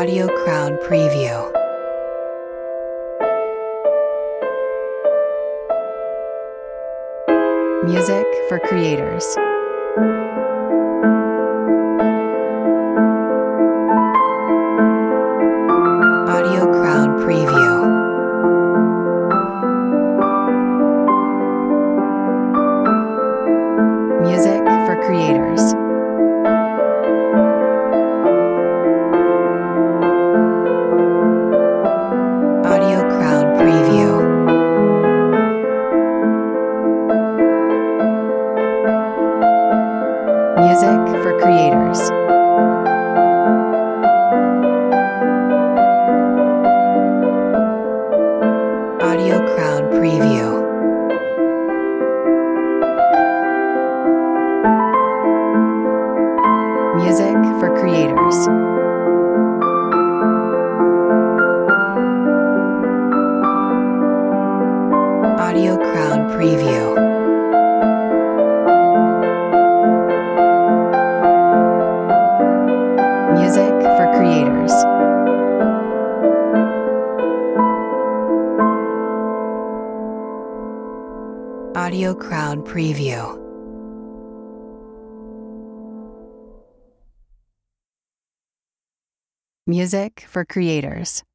Audio Crowd Preview. Music for creators. Audio Crowd Preview. Music for creators. Audio Crowd Preview. Music for creators. Audio Crowd Preview. Music for creators. Audio Crowd Preview. Music for creators. Audio Crowd Preview. Music for creators.